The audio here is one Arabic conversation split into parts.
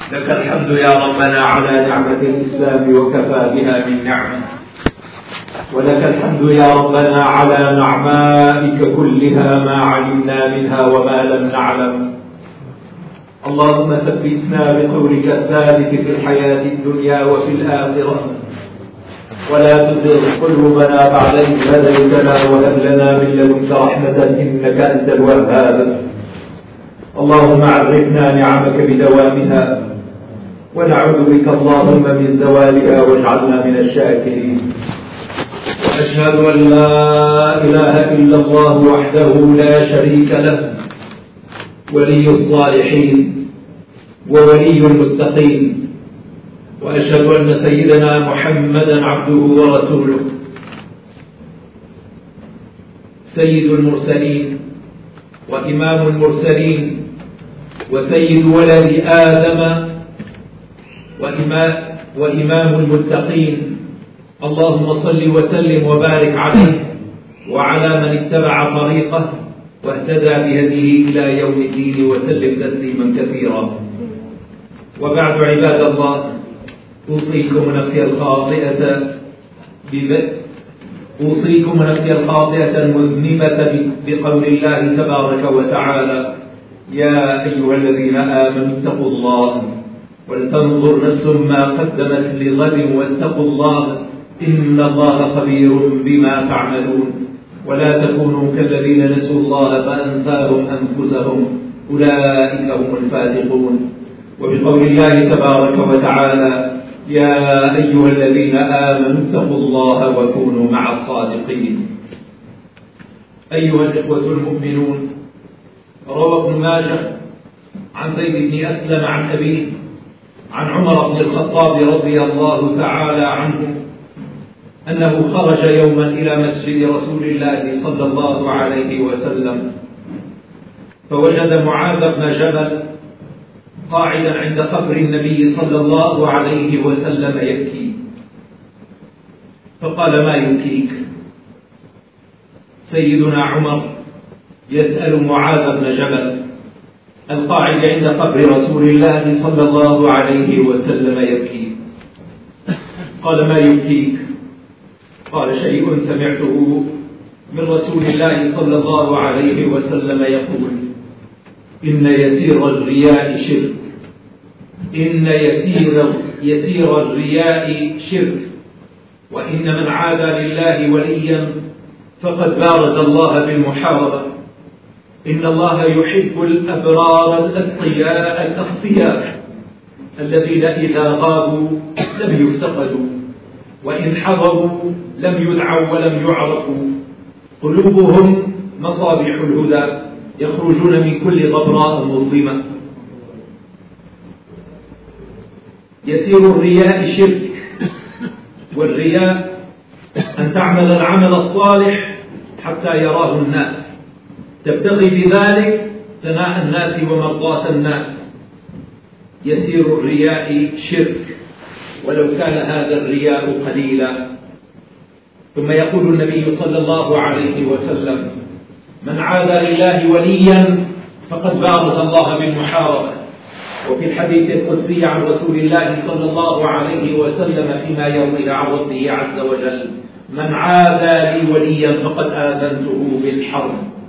لك الحمد يا ربنا على نعمة الإسلام وكفى بها من نعمة، ولك الحمد يا ربنا على نعمائك كلها ما علمنا منها وما لم نعلم. اللهم ثبتنا بقولك الثابت في الحياة الدنيا وفي الآخرة، ولا تزغ قلوبنا بعد إذ هديتنا وهب لنا من لدنك رحمة إنك أنت الوهاب. اللهم عرفنا نعمك بدوامها، ونعوذ بك اللهم من زوالها واجعلنا من الشاكرين. وأشهد أن لا إله إلا الله وحده لا شريك له، ولي الصالحين وولي المتقين، وأشهد أن سيدنا محمدا عبده ورسوله سيد المرسلين وإمام المرسلين وسيد ولد آدم وإمام المتقين. اللهم صل وسلم وبارك عليه وعلى من اتبع طريقه واهتدى بهديه إلى يوم الدين وسلم تسليما كثيرا. وبعد عباد الله، أوصيكم نفسي الخاطئة المذنبة بقول الله تبارك وتعالى: يا أيها الذين آمنوا اتقوا الله ولتنظر نفس ما قدمت لغد واتقوا الله إن الله خبير بما تعملون، ولا تكونوا كالذين نسوا الله فأنساهم أنفسهم أولئك هم الفاسقون. وبقول الله تبارك وتعالى: يا أيها الذين آمنوا اتقوا الله وكونوا مع الصادقين. أيها الإخوة المؤمنون، روى ابن ماجه عن زيد بن أسلم عن أبيه عن عمر بن الخطاب رضي الله تعالى عنه أنه خرج يوما إلى مسجد رسول الله صلى الله عليه وسلم، فوجد معاذ بن جبل قاعدا عند قبر النبي صلى الله عليه وسلم يبكي، فقال: ما يبكيك؟ سيدنا عمر يسأل معاذ بن جبل القاعد عند قبر رسول الله صلى الله عليه وسلم يبكي. قال: ما يبكيك؟ قال: شيء سمعته من رسول الله صلى الله عليه وسلم يقول: إن يسير الرياء شرك، إن يسير الرياء شرك، وإن من عادى لله وليا فقد بارز الله بالمحاربة. إن الله يحب الأبرار الأتقياء الأخفياء الذين إذا غابوا لم يفتقدوا، وإن حضروا لم يدعوا ولم يعرفوا، قلوبهم مصابيح الهدى يخرجون من كل غبراء مظلمة. يسير الرياء شرك، والرياء أن تعمل العمل الصالح حتى يراه الناس، تبتغي بذلك ثناء الناس ومرضاة الناس. يسير الرياء شرك ولو كان هذا الرياء قليلا. ثم يقول النبي صلى الله عليه وسلم: من عادى لله وليا فقد بارز الله بالمحاربة. وفي الحديث القدسي عن رسول الله صلى الله عليه وسلم فيما يروي عن ربه عز وجل: من عادى لي وليا فقد آذنته بالحرب.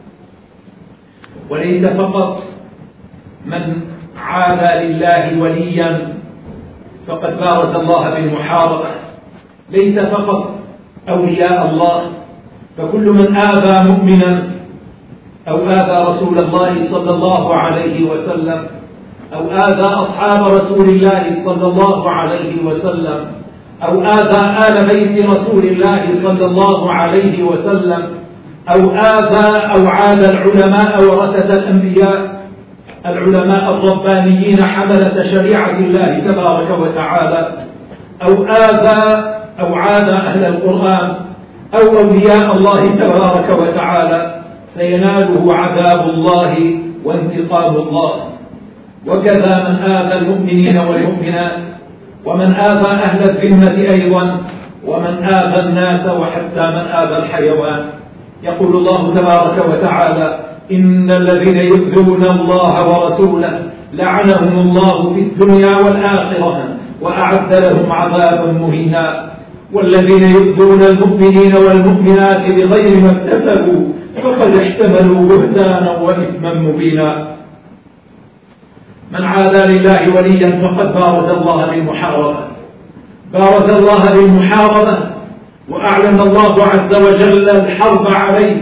وليس فقط من عادى لله وليا فقد بارز الله بالمحاربة، ليس فقط أولياء الله، فكل من آذى مؤمنا أو آذى رسول الله صلى الله عليه وسلم أو آذى أصحاب رسول الله صلى الله عليه وسلم أو آذى آل بيت رسول الله صلى الله عليه وسلم أو آذى أو عاد العلماء ورثة الأنبياء، العلماء الربانيين حملة شريعة الله تبارك وتعالى، أو آذى أو عاد أهل القرآن أو أولياء الله تبارك وتعالى، سيناله عذاب الله وانتقام الله. وكذا من آذى المؤمنين والمؤمنات، ومن آذى أهل الذمة أيضا، ومن آذى الناس، وحتى من آذى الحيوان. يقول الله تبارك وتعالى: إن الذين يؤذون الله ورسوله لعنهم الله في الدنيا والآخرة وأعد لهم عذابا مهينا. والذين يؤذون المؤمنين والمؤمنات بغير ما اكتسبوا فقد احتملوا بهتانا وإثما مبينا. من عادى لله وليا فقد بارز الله بالمحاربة، بارز الله بالمحاربة، وأعلن الله عز وجل الحرب عليه،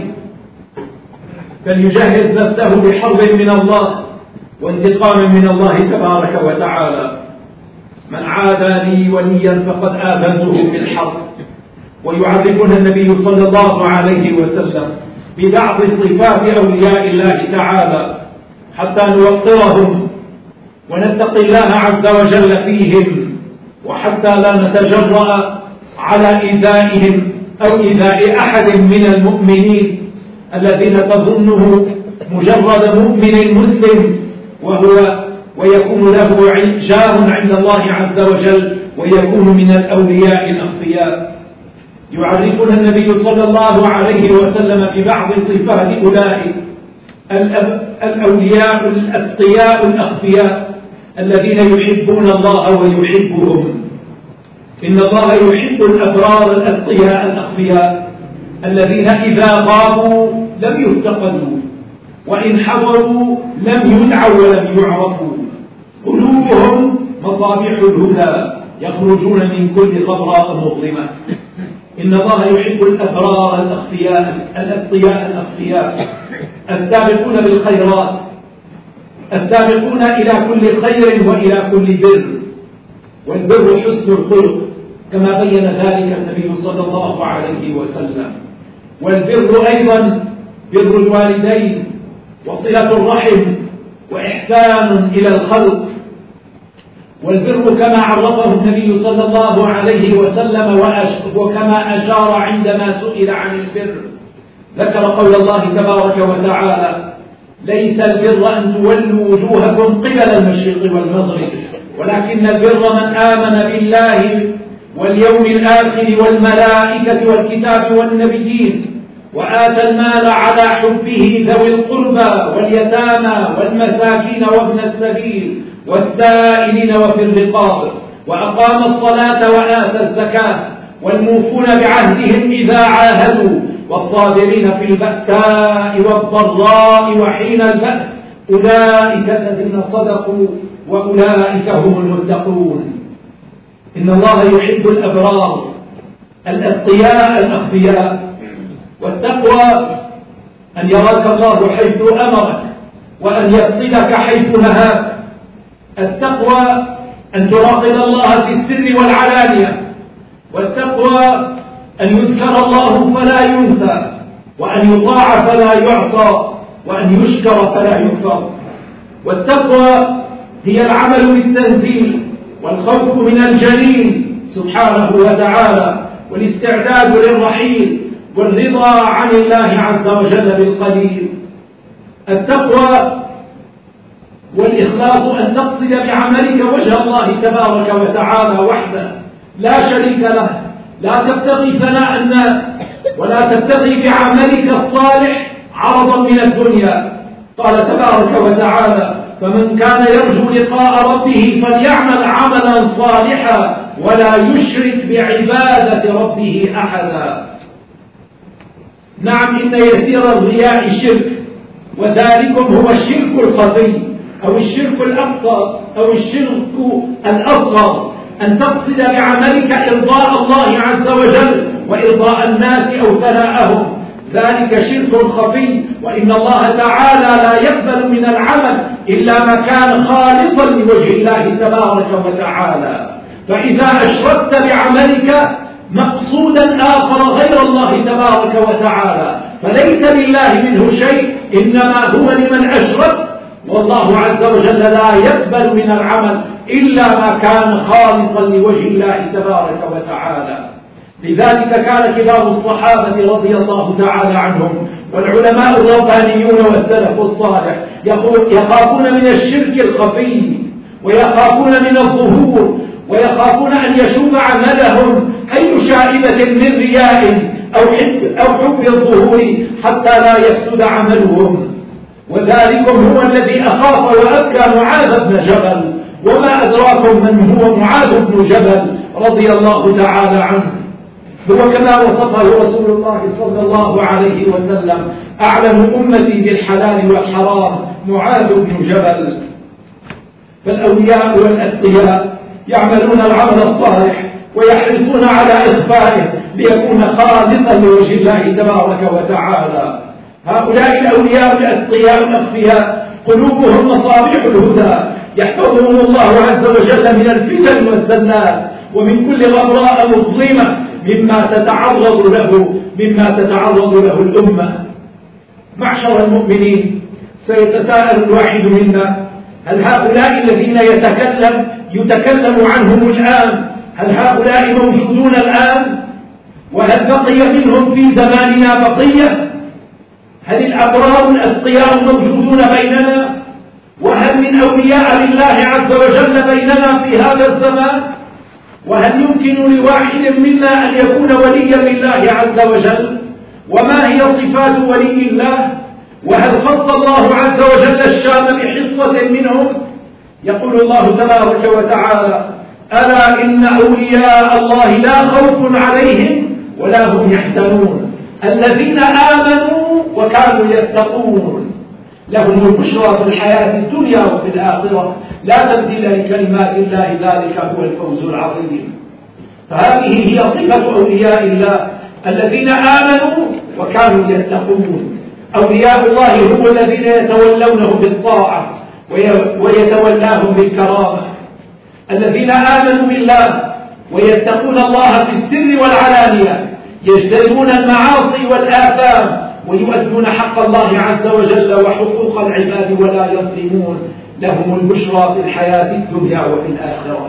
فليجهز نفسه بحرب من الله وانتقام من الله تبارك وتعالى. من عادى لي وليا فقد آذنته بالحرب. ويعرفنا النبي صلى الله عليه وسلم ببعض صفات أولياء الله تعالى حتى نوقرهم ونتقي الله عز وجل فيهم، وحتى لا نتجرأ على إيذائهم أو إيذاء أحد من المؤمنين الذين تظنه مجرد مؤمن مسلم ويكون له جاه عند الله عز وجل ويكون من الأولياء الأخفياء. يعرفنا النبي صلى الله عليه وسلم ببعض صفات أولئك الأولياء الأتقياء الأخفياء الذين يحبون الله ويحبهم. إن الله يحب الأبرار الأتقياء الأخفياء الذين إذا غابوا لم يفتقدوا، وإن حضروا لم يدعوا ولم يعرفوا، قلوبهم مصابيح الهدى يخرجون من كل خضراء مظلمة. إن الله يحب الأبرار الأخفياء الأتقياء الأخفياء السابقون بالخيرات، السابقون إلى كل خير وإلى كل بر. والبر حسن الخلق كما بين ذلك النبي صلى الله عليه وسلم. والبر أيضا بر الوالدين وصلة الرحم وإحسان إلى الخلق. والبر كما عرفه النبي صلى الله عليه وسلم وكما أشار عندما سئل عن البر، ذكر قول الله تبارك وتعالى: ليس البر أن تولوا وجوهكم قبل المشرق والمغرب ولكن البر من آمن بالله واليوم الآخر والملائكة والكتاب والنبيين وآتى المال على حبه ذوي القربى واليتامى والمساكين وابن السبيل والسائلين وفي الرقاب وأقام الصلاة وآتى الزكاة والموفون بعهدهم إذا عاهدوا والصابرين في البأساء والضراء وحين البأس أولئك الذين صدقوا وأولئك هم المتقون. إن الله يحب الأبرار الأتقياء الأخفياء. والتقوى أن يراك الله حيث أمرك وأن يفقدك حيث نهاك. التقوى أن تراقب الله في السر والعلانية. والتقوى أن يذكر الله فلا ينسى، وأن يطاع فلا يعصى، وأن يشكر فلا يكفر. والتقوى هي العمل بالتنزيل والخوف من الجليل سبحانه وتعالى والاستعداد للرحيل والرضا عن الله عز وجل بالقليل. التقوى والإخلاص أن تقصد بعملك وجه الله تبارك وتعالى وحده لا شريك له، لا تبتغي ثناء الناس ولا تبتغي بعملك الصالح عرضا من الدنيا. قال تبارك وتعالى: فمن كان يرجو لقاء ربه فليعمل عملا صالحا ولا يشرك بعبادة ربه أحدا. نعم، إن يسير الرياء شرك، وذلكم هو الشرك الخفي أو الشرك الأبسط أو الشرك الأصغر، أن تقصد بعملك إرضاء الله عز وجل وإرضاء الناس أو ثناءهم، ذلك شرك خفي. وإن الله تعالى لا يقبل من العمل إلا ما كان خالصا لوجه الله تبارك وتعالى. فإذا أشركت بعملك مقصودا آخر غير الله تبارك وتعالى فليس لله منه شيء، إنما هو لمن أشرك، والله عز وجل لا يقبل من العمل إلا ما كان خالصا لوجه الله تبارك وتعالى. لذلك كان كبار الصحابة رضي الله تعالى عنهم والعلماء الربانيون والسلف الصالح يخافون من الشرك الخفي ويخافون من الظهور ويخافون أن يشوب عملهم أي شائبة من رياء أو حب الظهور حتى لا يفسد عملهم. وذلكم هو الذي أخاف وأبكى معاذ بن جبل، وما أدراكم من هو معاذ بن جبل رضي الله تعالى عنه. هو كما وصفه رسول الله صلى الله عليه وسلم أعلم أمتي بالحلال والحرام معاذ بن جبل. فالأولياء والأتقياء يعملون العمل الصالح ويحرصون على إخفائه ليكون خالصا لوجه الله تبارك وتعالى. هؤلاء الأولياء الأتقياء الأخفياء قلوبهم مصابيح الهدى، يحفظهم الله عز وجل من الفتن والزلات ومن كل غبراء مظلمة مما تتعرض له الأمة. معشر المؤمنين، سيتساءل الواحد منا: هل هؤلاء الذين يتكلم عنهم الآن هل هؤلاء موجودون الآن؟ وهل بقي منهم في زماننا بقية؟ هل الأبرار الأتقياء موجودون بيننا؟ وهل من أولياء لله عز وجل بيننا في هذا الزمان؟ وهل يمكن لواحد منا أن يكون وليا لله عز وجل؟ وما هي صفات ولي الله؟ وهل خص الله عز وجل الشام بحصة منهم؟ يقول الله تبارك وتعالى: ألا إن أولياء الله لا خوف عليهم ولا هم يحزنون الذين آمنوا وكانوا يتقون لهم البشرى في الحياة الدنيا وفي الآخرة لا تبديل لكلمات الله ذلك هو الفوز العظيم. فهذه هي صفة أولياء الله الذين آمنوا وكانوا يتقون. أولياء الله هم الذين يتولونه بالطاعة ويتولاهم بالكرامة، الذين آمنوا بالله ويتقون الله في السر والعلانية، يجتنبون المعاصي والآثام ويؤدون حق الله عز وجل وحقوق العباد ولا يظلمون، لهم البشرى في الحياة الدنيا وفي الآخرة.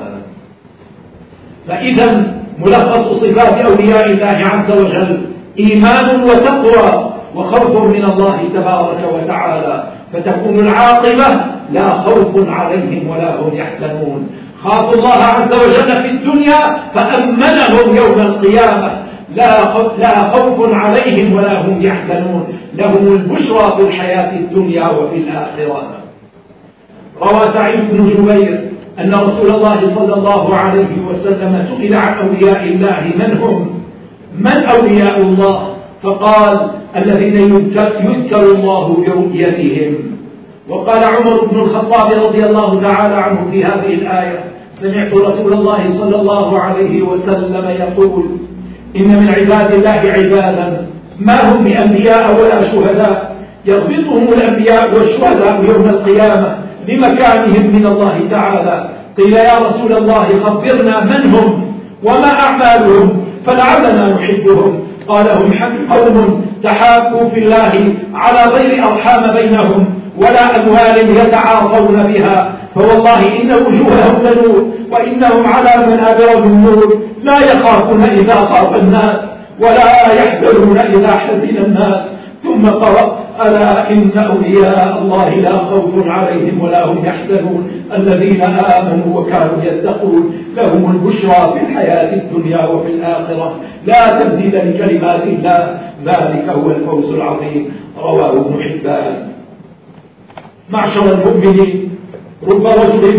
فإذا ملخص صفات أولياء الله عز وجل إيمان وتقوى وخوف من الله تبارك وتعالى، فتكون العاقبة لا خوف عليهم ولا هم يحزنون. خافوا الله عز وجل في الدنيا فأمنهم يوم القيامة، لا خوف عليهم ولا هم يحزنون، لهم البشرى في الحياة الدنيا وفي الآخرة. روى سعيد بن جبير أن رسول الله صلى الله عليه وسلم سئل عن أولياء الله من أولياء الله؟ فقال: الذين يذكر الله برؤيتهم. وقال عمر بن الخطاب رضي الله تعالى عنه في هذه الآية: سمعت رسول الله صلى الله عليه وسلم يقول: إن من عباد الله عبادا ما هم بأنبياء ولا شهداء يغبطهم الأنبياء والشهداء يوم القيامة لمكانهم من الله تعالى. قيل: يا رسول الله خبرنا من هم وما أعمالهم فلعلنا نحبهم. قال: هم قوم تحابوا في الله على غير أرحام بينهم ولا أموال يتعاطون بها، فوالله إن وجوههم لنور وإنهم على منابر من نور، لا يخافون إذا خاف الناس ولا يحزنون إذا حزن الناس. ثم قرأ: ألا إن أولياء الله لا خوف عليهم ولا هم يحزنون الذين آمنوا وكانوا يتقون لهم البشرى في الحياة الدنيا وفي الآخرة لا تبديل لكلمات الله ذلك هو الفوز العظيم. رواه ابن حبان. معشر المؤمنين، رب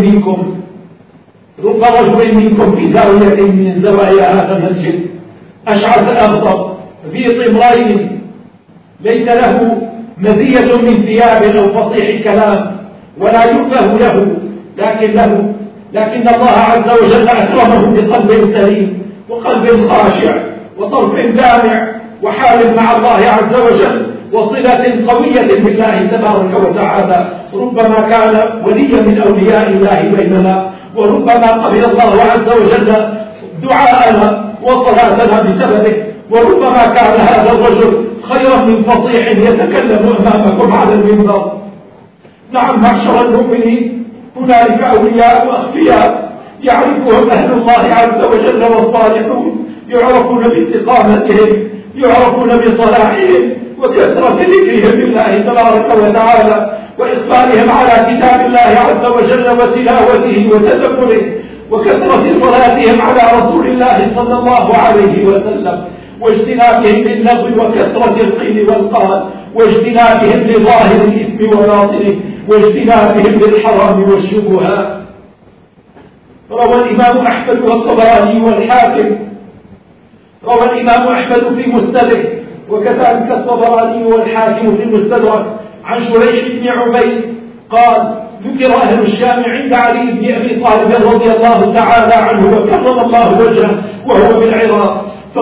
رجل منكم في زاوية من زوايا هذا المسجد أشعث أغضب ذي طمرين ليس له مزية من ثياب أو فصيح كلام ولا يؤبه له لكن الله عز وجل أكرمه بقلب سليم وقلب خاشع وطرف دامع وحال مع الله عز وجل وصلة قوية بالله تبارك وتعالى. ربما كان وليا من أولياء الله بيننا، وربما قبل الله عز وجل دعاءنا وصلاتنا بسببه، وربما كان هذا الرجل خيرا من فصيح يتكلم أمامكم على المنبر. نعم معشر المؤمنين، هنالك أولياء وأخفياء يعرفهم أهل الله عز وجل والصالحون، يعرفون باستقامتهم، يعرفون بصلاحهم وكثرة ذكرهم بالله تبارك وتعالى وإقبالهم على كتاب الله عز وجل وتلاوته وتدبره، وكثرة صلاتهم على رسول الله صلى الله عليه وسلم، واجتنابهم للغو وكثرة القيل والقال، واجتنابهم لظاهر الإثم الإثم وباطنه واجتنابهم للحرام والشبهات. روى الإمام أحمد والطبراني والحاكم، روى الإمام أحمد في مسنده وكذلك الطبراني والحاكم في المستدرك عن شريح بن عبيد قال: ذكر أهل الشام عند علي بن أبي طالب رضي الله تعالى عنه وكرم الله وجهه وهو بالعراق،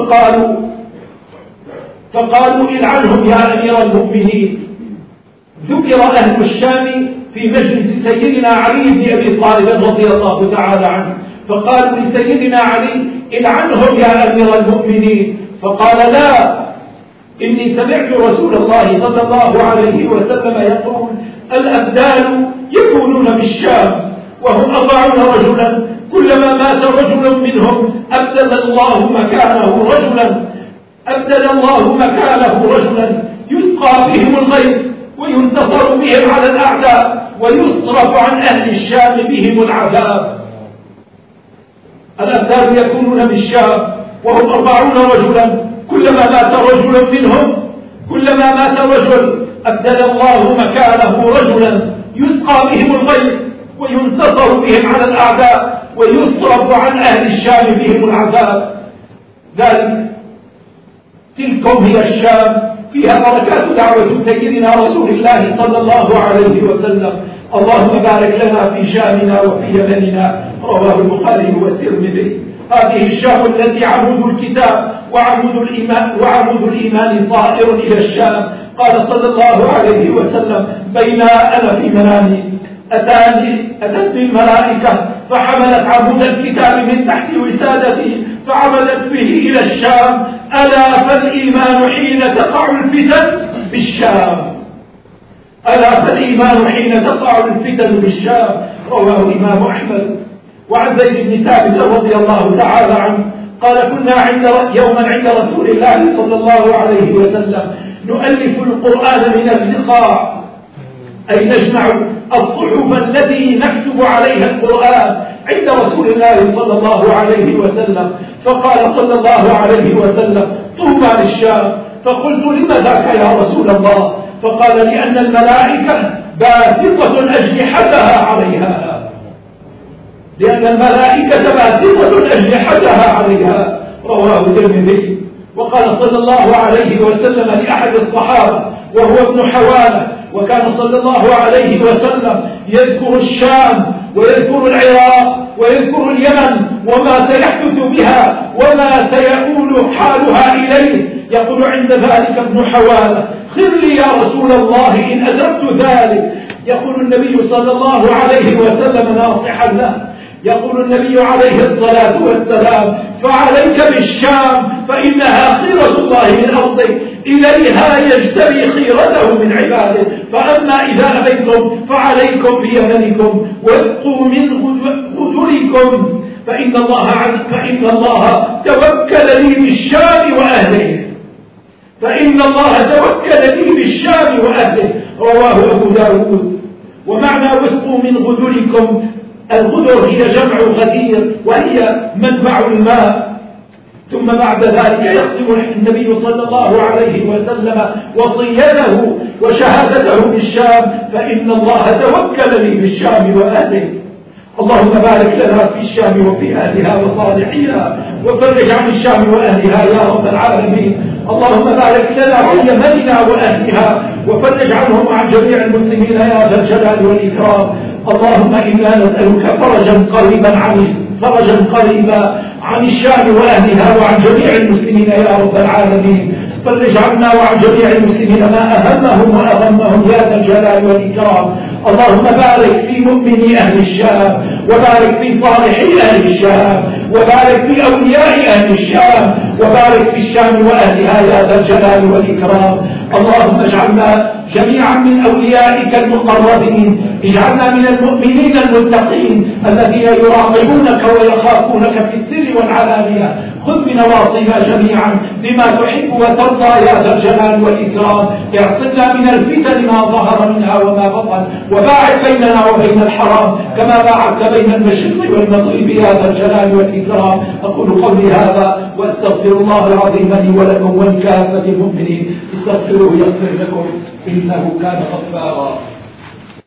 فقالوا العنهم يا أمير المؤمنين. ذكر أهل الشام في مجلس سيدنا علي بن أبي طالب رضي الله تعالى عنه، فقالوا لسيدنا علي: العنهم يا أمير المؤمنين. فقال: لا، إني سمعت رسول الله صلى الله عليه وسلم يقول: الأبدال يكونون بالشام وهم 40 رجلا، كلما مات رجل منهم أبدل الله مكانه رجلا يسقى بهم الغيث وينتصر بهم على الأعداء ويصرف عن أهل الشام بهم العذاب. الأبدال يكونون بالشام وهم 40 رجلا، كلما مات رجل أبدل الله مكانه رجلا يسقى بهم الغيث وينتصر بهم على الأعداء ويصرف عن أهل الشام بهم العذاب. تلكم هي الشام، فيها بركات دعوة سيدنا رسول الله صلى الله عليه وسلم. اللهم بارك لنا في شامنا وفي يمننا. رواه البخاري والترمذي. هذه الشام التي عمود الكتاب وعمود الإيمان صائر إلى الشام. قال صلى الله عليه وسلم: بين أنا في منامي أتتني الملائكة فحملت عمود الكتاب من تحت وسادتي فعملت به إلى الشام. ألا فالإيمان حين تقع الفتن بالشام. رواه الإمام أحمد. وعن زيد بن ثابت رضي الله تعالى عنه قال: كنا يوما عند رسول الله صلى الله عليه وسلم نؤلف القرآن من اللقاء، أي نجمع الصحف التي نكتب عليها القرآن عند رسول الله صلى الله عليه وسلم. فقال صلى الله عليه وسلم: طوبى للشام. فقلت: لم ذاك يا رسول الله؟ فقال: لأن الملائكة باسطة أجنحتها عليها. رواه الترمذي. وقال صلى الله عليه وسلم لأحد الصحابة وهو ابن حوالة، وكان صلى الله عليه وسلم يذكر الشام ويذكر العراق ويذكر اليمن وما سيحدث بها وما سيؤول حالها إليه. يقول عند ذلك ابن حوالة: خذ لي يا رسول الله إن أدركت ذلك. يقول النبي صلى الله عليه وسلم ناصحا له، يقول النبي عليه الصلاة والسلام: فعليك بالشام فإنها خيرة الله من أرضه، إليها يجتري خيرته من عباده. فأما إذا أبيتم فعليكم بيمنكم واسقوا من غدركم، فإن الله توكل لي بالشام وأهله. رواه أبو داود. ومعنى واسقوا من غدركم، الغدر هي جمع غدير وهي منبع الماء. ثم بعد ذلك يختم النبي صلى الله عليه وسلم وصيته وشهادته بالشام: فإن الله توكل لي بالشام وأهله. اللهم بارك لنا في الشام وفي أهلها وصالحيها، وفرج عن الشام وأهلها يا رب العالمين. اللهم بارك لنا في يمننا وأهلها، وفرج عنهم وعن جميع المسلمين يا ذا الجلال والإكرام. اللهم إنا نسألك فرجا قريبا عن الشام وأهلها وعن جميع المسلمين يا رب العالمين. فرج عنا وعن جميع المسلمين ما أهمهم وأغمهم يا ذا الجلال والإكرام. اللهم بارك في مؤمني أهل الشام، وبارك في صالحي أهل الشام، وبارك في أولياء أهل الشام، وبارك في الشام وأهلها يا ذا الجلال والإكرام. اللهم اجعلنا جميعا من أوليائك المقربين، اجعلنا من المؤمنين المتقين الذين يراقبونك ويخافونك في السر والعلانية. خذ بنواصينا جميعا بما تحب وترضى يا ذا الجلال والإكرام. اعصمنا من الفتن ما ظهر منها وما بطن، وباعد بيننا وبين الحرام كما باعدت بين المشرق والمغرب يا ذا الجلال والإكرام. أقول قولي هذا وأستغفر الله العظيم لي ولكم ولكافة المؤمنين. استغفروه يغفر لكم إنه كان غفارا.